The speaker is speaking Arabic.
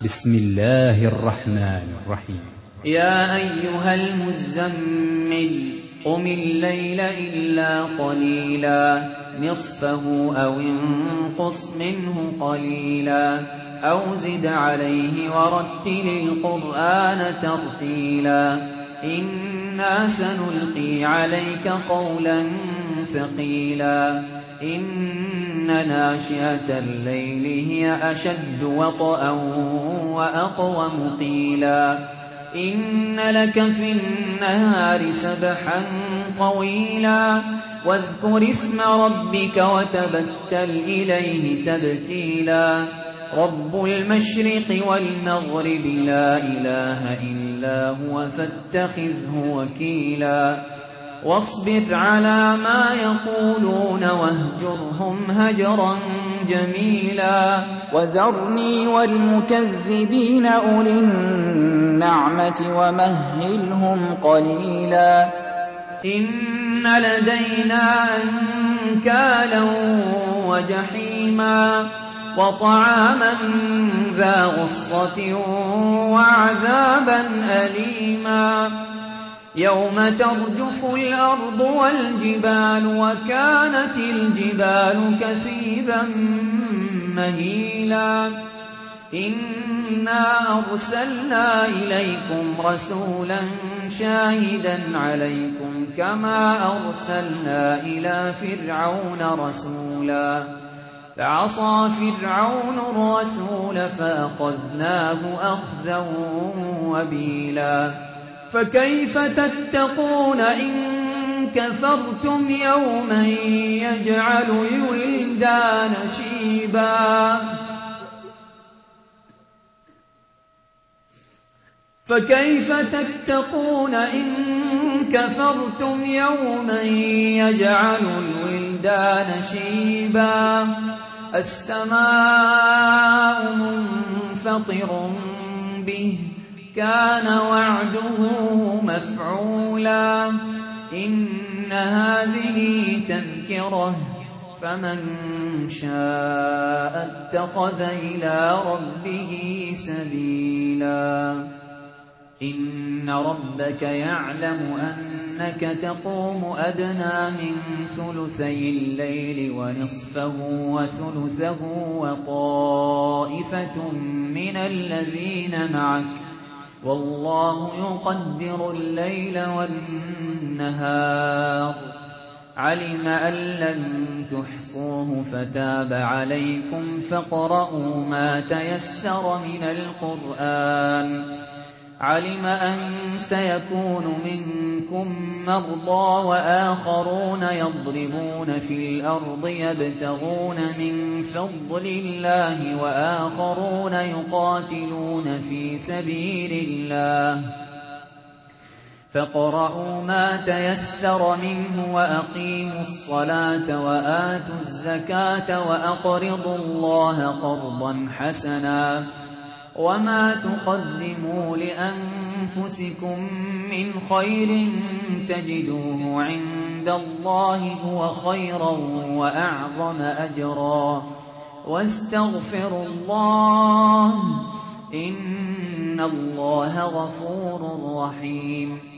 بسم الله الرحمن الرحيم. يا أيها المزمل قم الليل إلا قليلا نصفه أو انقص منه قليلا أو زد عليه ورتل القرآن ترتيلا إنا سنلقي عليك قولا ثقيلا إن ناشئة الليل هي أشد وطئا وأقوم قيلا إن لك في النهار سبحا طويلا واذكر اسم ربك وتبتل إليه تبتيلا رب المشرق والمغرب لا إله إلا هو فاتخذه وكيلا واصبر على ما يقولون واهجرهم هجرا جميلا وذرني والمكذبين أولي النعمة ومهلهم قليلا إن لدينا أنكالا وجحيما وطعاما ذا غصة وعذابا أليما يوم ترجف الأرض والجبال وكانت الجبال كثيبا مهيلا إنا أرسلنا إليكم رسولا شاهدا عليكم كما أرسلنا إلى فرعون رسولا فعصى فرعون الرسول فأخذناه أخذا وبيلا فكيف تتقون إن كفرتم يوما يجعل الولدان شيبا فكيف تتقون إن كفرتم يوما يجعل الولدان شيبا السماء منفطر به كان وعده مفعولا إن هذه تذكرة فمن شاء اتخذ إلى ربه سبيلا إن ربك يعلم أنك تقوم أدنى من ثلثي الليل ونصفه وثلثه وطائفة من الذين معك والله يقدر الليل والنهار علم أن لن تحصوه فتاب عليكم فاقرؤوا ما تيسر من القرآن علم أن سيكون منكم مرضى وآخرون يضربون في الأرض يبتغون من فضل الله وآخرون يقاتلون في سبيل الله فاقرؤوا ما تيسر منه وأقيموا الصلاة وآتوا الزكاة وأقرضوا الله قرضا حسنا وما تقدموا لأنفسكم من خير تجدوه عند الله هو خيرا وأعظم أجرا واستغفروا الله إن الله غفور رحيم